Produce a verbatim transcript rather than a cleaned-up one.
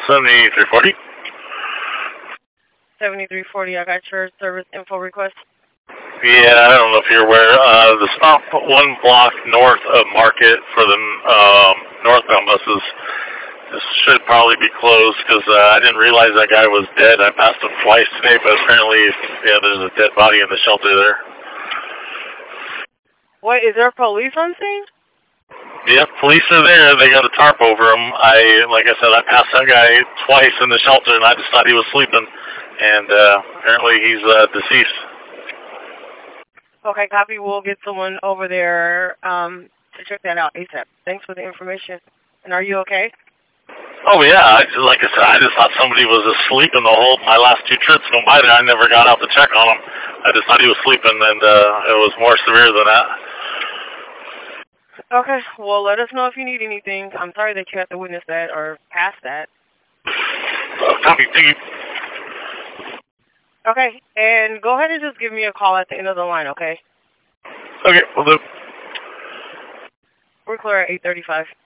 seventy-three forty. seventy-three forty, I got your service info request. Yeah, I don't know if you're aware. Uh, the stop one block north of Market for the um, northbound buses this should probably be closed because uh, I didn't realize that guy was dead. I passed him twice today, but apparently, yeah, there's a dead body in the shelter there. What, is there police on scene? Yeah, police are there. They got a tarp over him. I, like I said, I passed that guy twice in the shelter, and I just thought he was sleeping. And uh, apparently, he's uh, deceased. Okay, copy. We'll get someone over there um, to check that out ASAP. Thanks for the information. And are you okay? Oh, yeah. I, like I said, I just thought somebody was asleep in the whole, my last two trips going by there. I never got out to check on him. I just thought he was sleeping, and uh, it was more severe than that. Okay, well, let us know if you need anything. I'm sorry that you have to witness that or pass that. Uh, copy, thank you. Okay, and go ahead and just give me a call at the end of the line, okay? Okay, we'll do. We're clear at eight thirty-five.